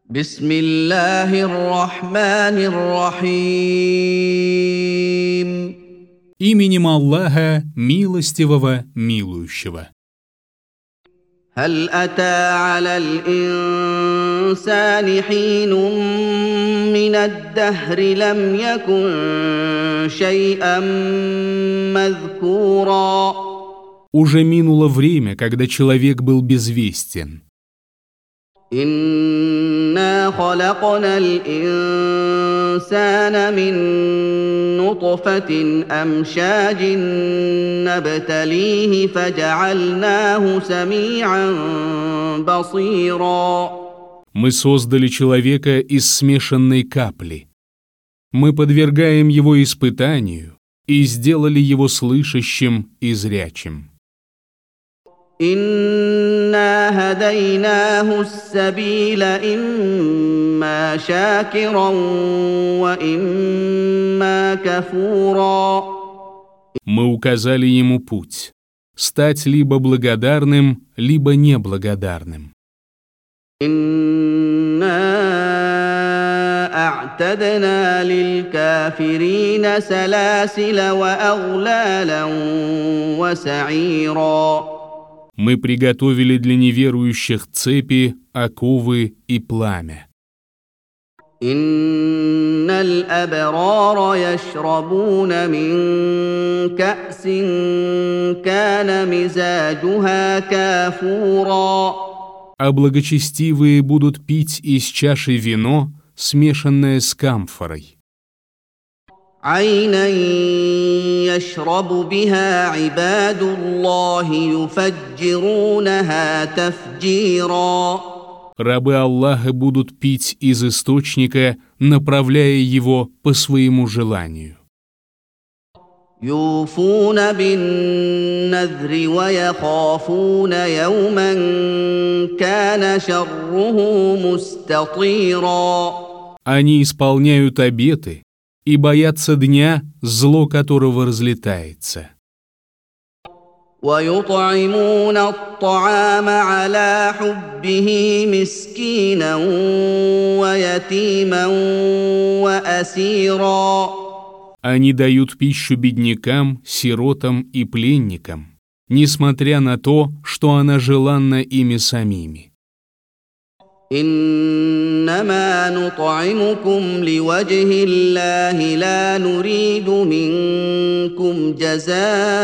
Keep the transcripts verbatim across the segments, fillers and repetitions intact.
بسم الله الرحمن الرحيم. Именем Аллаха, милостивого, милующего. هل أتى على الإنسان حين من الدهر لم يكن شيئا مذكورا. Уже минуло время, когда человек был безвестен. إنا خلقنا الإنسان من نطفة أمشاج نبتليه فجعلناه سميعا بصيرا. Мы создали человека из смешанной капли. Мы подвергаем его испытанию и сделали его слышащим и зрячим. إنا هديناه السبيل إما شاكرا وإما كفورا. Мы указали ему путь — стать либо благодарным, либо неблагодарным. إنا أعتدنا للكافرين سلاسل وأغلالا وسعيرا. Мы приготовили для неверующих цепи, оковы и пламя. إن الأبرار يشربون من كأس كان مزاجها كافورا. А благочестивые будут пить из чаши вино, смешанное с камфорой. عينا يشرب بها عباد الله يفجرونها تفجيرا. Рабы Аллаха будут пить из источника, направляя его по своему желанию. يوفون بالنذر ويخافون يوما كان شره مستطيرا. Они исполняют обеты и боятся дня, зло которого разлетается. ويطعمون الطعام على حبه مسكينا ويتيما وأسيرا. Они дают пищу беднякам, сиротам и пленникам, несмотря на то, что она желанна ими самими. إنما نطعمكم لوجه الله لا نريد منكم جزاء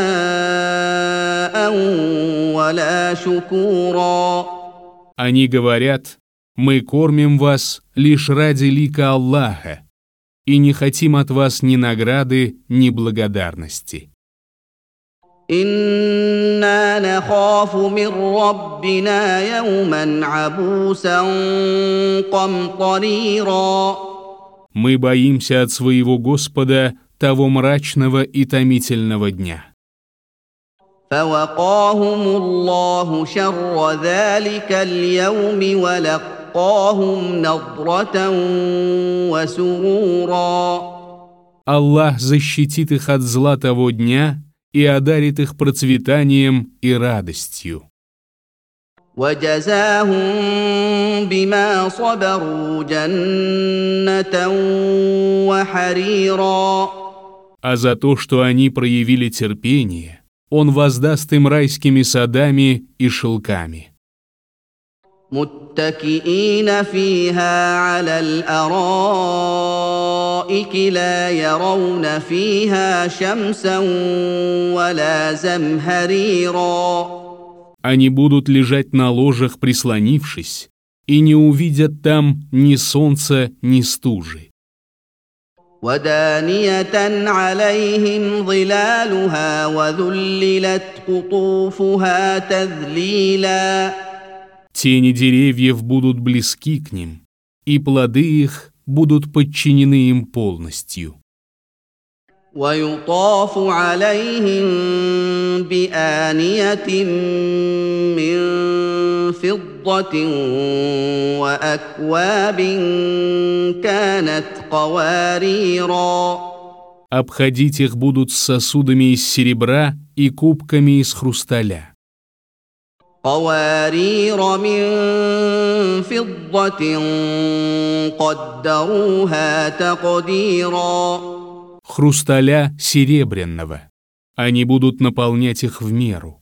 ولا شكورا. Они говорят: мы кормим вас лишь ради лика Аллаха и не хотим от вас ни награды, ни благодарности. إنا نخاف من ربنا يوما عبوسا قمطريرا. Мы боимся от своего Господа того мрачного и томительного дня. فوقاهم الله شر ذلك اليوم ولقاهم نضرة وسرورا. Аллах защитит их от зла того дня и одарит их процветанием и радостью. وجزاهم بما صبروا جنة وحريرا. А за то, что они проявили терпение, Он воздаст им райскими садами и шелками. متكئين فيها على الأرائك لا يرون فيها شمسا ولا زمهريرا. Они будут лежать на ложах, прислонившись, и не увидят там ни солнца, ни стужи. ودانية عليهم ظلالها وذللت قطوفها تذليلا. Тени деревьев будут близки к ним, и плоды их будут подчинены им полностью. ويطاف عليهم بآنية من فضة وأكواب كانت قواريرا. Обходить их будут с сосудами из серебра и кубками из хрусталя. قوارير من فضة قدروها تقديرا. Хрусталя серебряного. Они будут наполнять их в меру.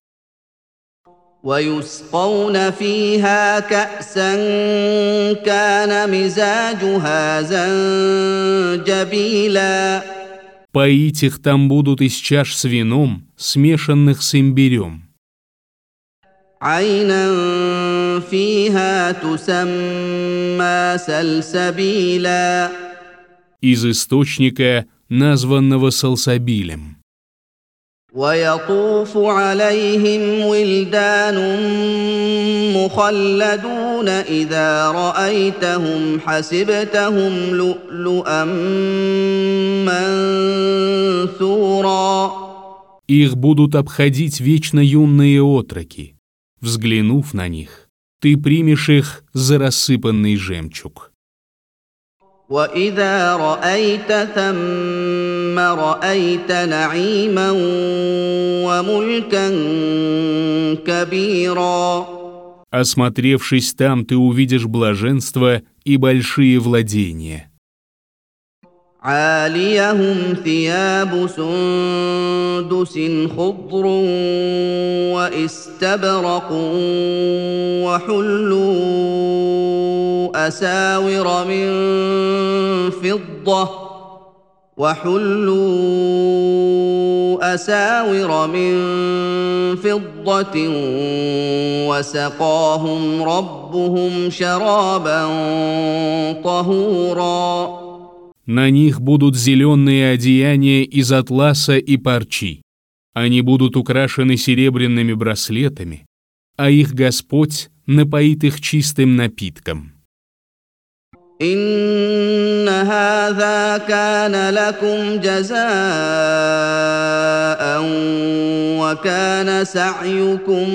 ويسقون فيها كأسا كان مزاجها زنجبيلا. Поить их там будут из чаш с вином, смешанных с имбирем. عينا فيها تسمى سلسبيلا. Из источника, названного салсабилем. ويطوف عليهم ولدان مخلدون إذا رأيتهم حسبتهم لؤلؤا منثورا. Их будут обходить вечно юные отроки. Взглянув на них, ты примешь их за рассыпанный жемчуг. وإذا رأيت ثم رأيت نعيما وملكا كبيرا. Осмотревшись там, ты увидишь блаженство и большие владения. عاليهم ثياب سندس خضر واستبرق وحلوا أساور من فضة وحلوا أساور من فضة وسقاهم ربهم شرابا طهورا. На них будут зеленые одеяния из атласа и парчи. Они будут украшены серебряными браслетами, а их Господь напоит их чистым напитком. إن هذا كان لكم جزاء وكان سعيكم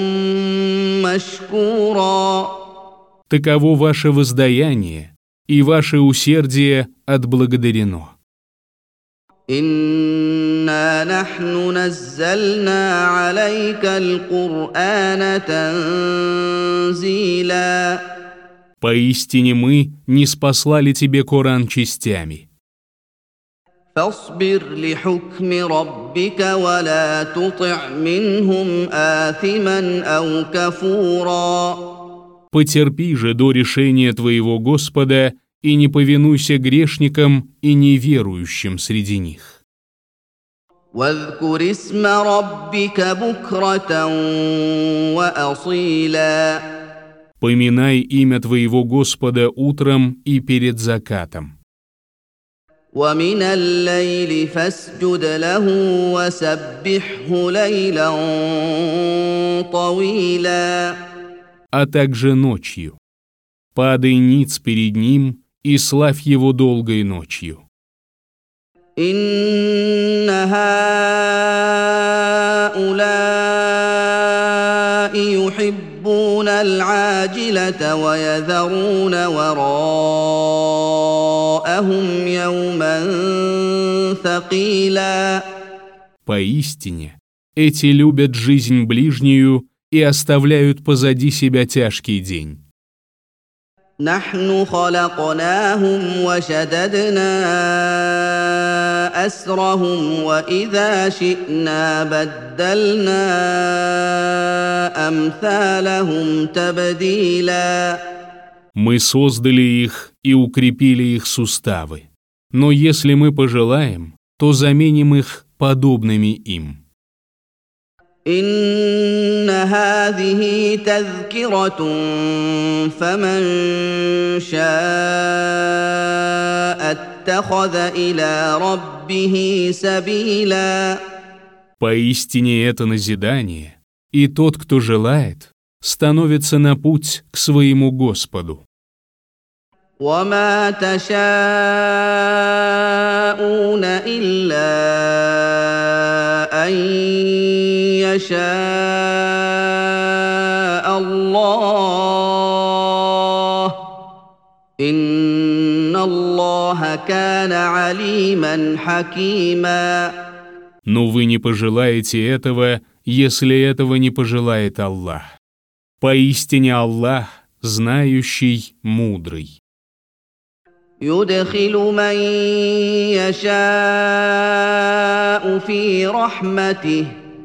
مشكورا. Таково ваше воздаяние, и ваше усердие отблагодарено. إنا نحن نزلنا عليك القرآن تنزيلا. Поистине мы не спаслали тебе Коран частями. فاصبر لحكم ربك ولا تطع منهم آثما أو كفورا. Потерпи же до решения твоего Господа и не повинуйся грешникам и неверующим среди них. واذكر اسم ربك بكرة وأصيلا. Поминай имя твоего Господа утром и перед закатом. ومن الليل فاسجد له وسبحه ليلا طويلا. А также ночью. Падай ниц перед ним и славь его долгой ночью. إن هؤلاء يحبون العاجلة ويذرون وراءهم يوما ثقيلا. Поистине, эти любят жизнь ближнюю и оставляют позади себя тяжкий день. نحن خلقناهم وشددنا أسرهم وإذا شئنا بدلنا أمثالهم تبديلا. Мы создали их и укрепили их суставы. Но если мы пожелаем, то заменим их подобными им. إن هذه تذكرة فمن شاء اتخذ إلى ربه سبيلا. Поистине это назидание, и тот, кто желает, становится на путь к своему Господу. وما تشاءون إلا أن يشاء الله إن الله كان عليما حكيما. Но вы не пожелаете этого, если этого не пожелает Аллах. Поистине Аллах, знающий, мудрый. يدخل من يشاء في رحمته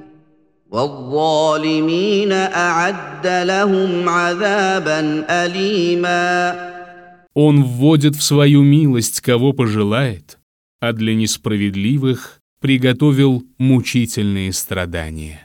والظالمين أعد لهم عذابا أليما. Он вводит в свою милость, кого пожелает, а для несправедливых приготовил мучительные страдания.